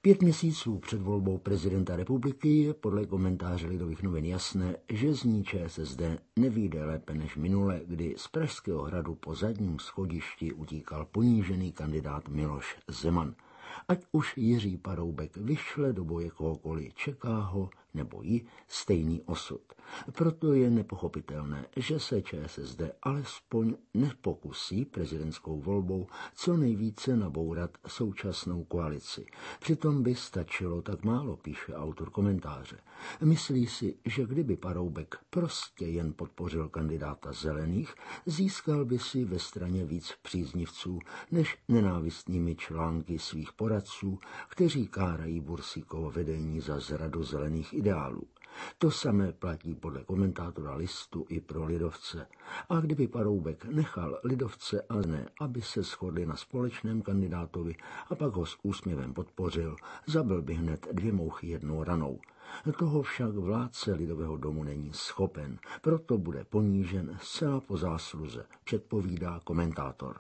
5 měsíců před volbou prezidenta republiky je podle komentáře Lidových novin jasné, že z ní ČSSD nevyjde lépe než minule, kdy z Pražského hradu po zadním schodišti utíkal ponížený kandidát Miloš Zeman. Ať už Jiří Paroubek vyšle do boje kohokoliv, čeká ho nebo jí stejný osud. Proto je nepochopitelné, že se ČSSD alespoň nepokusí prezidentskou volbou co nejvíce nabourat současnou koalici. Přitom by stačilo tak málo, píše autor komentáře. Myslí si, že kdyby Paroubek prostě jen podpořil kandidáta Zelených, získal by si ve straně víc příznivců než nenávistnými články svých poradců, kteří kárají Bursíkovo vedení za zradu zelených ideálů. To samé platí podle komentátora Listu i pro lidovce. A kdyby Paroubek nechal lidovce a ne, aby se shodli na společném kandidátovi a pak ho s úsměvem podpořil, zabil by hned 2 mouchy jednou ranou. Toho však vládce Lidového domu není schopen, proto bude ponížen zcela po zásluze, předpovídá komentátor.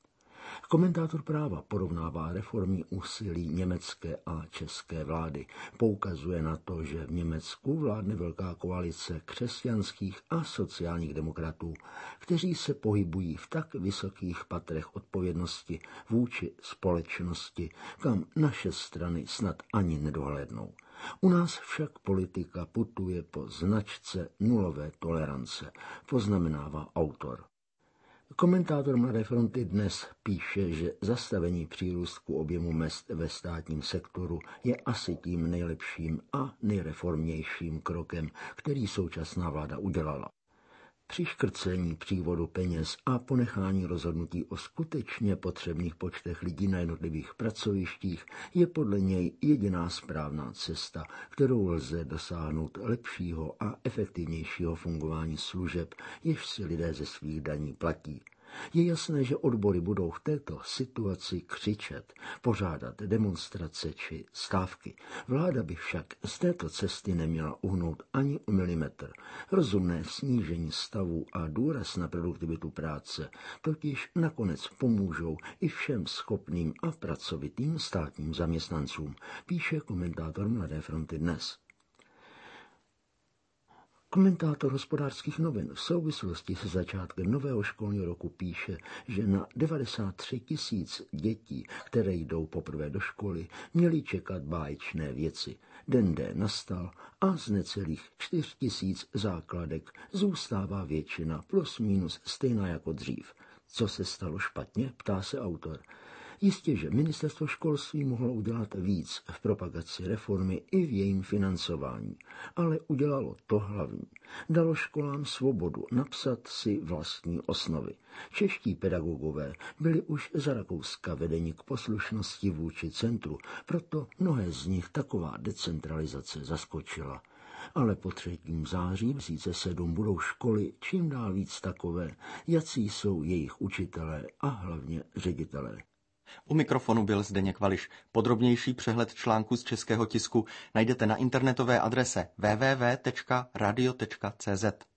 Komentátor Práva porovnává reformní úsilí německé a české vlády. Poukazuje na to, že v Německu vládne velká koalice křesťanských a sociálních demokratů, kteří se pohybují v tak vysokých patrech odpovědnosti vůči společnosti, kam naše strany snad ani nedohlédnou. U nás však politika putuje po značce nulové tolerance, poznamenává autor. Komentátor Mladé fronty dnes píše, že zastavení přírůstku objemu mezd ve státním sektoru je asi tím nejlepším a nejreformnějším krokem, který současná vláda udělala. Při škrcení přívodu peněz a ponechání rozhodnutí o skutečně potřebných počtech lidí na jednotlivých pracovištích je podle něj jediná správná cesta, kterou lze dosáhnout lepšího a efektivnějšího fungování služeb, jež si lidé ze svých daní platí. Je jasné, že odbory budou v této situaci křičet, pořádat demonstrace či stávky. Vláda by však z této cesty neměla uhnout ani o milimetr. Rozumné snížení stavů a důraz na produktivitu práce totiž nakonec pomůžou i všem schopným a pracovitým státním zaměstnancům, píše komentátor Mladé fronty dnes. Komentátor Hospodářských novin v souvislosti se začátkem nového školního roku píše, že na 93 000 dětí, které jdou poprvé do školy, měly čekat báječné věci. Den D nastal a z necelých 4 000 základek zůstává většina plus minus stejná jako dřív. Co se stalo špatně, ptá se autor. Jistě, že ministerstvo školství mohlo udělat víc v propagaci reformy i v jejím financování, ale udělalo to hlavní. Dalo školám svobodu napsat si vlastní osnovy. Čeští pedagogové byli už za Rakouska vedeni k poslušnosti vůči centru, proto mnohé z nich taková decentralizace zaskočila. Ale po 3. září 2007 budou školy čím dál víc takové, jací jsou jejich učitelé a hlavně ředitelé. U mikrofonu byl Zdeněk Vališ. Podrobnější přehled článku z českého tisku najdete na internetové adrese www.radio.cz.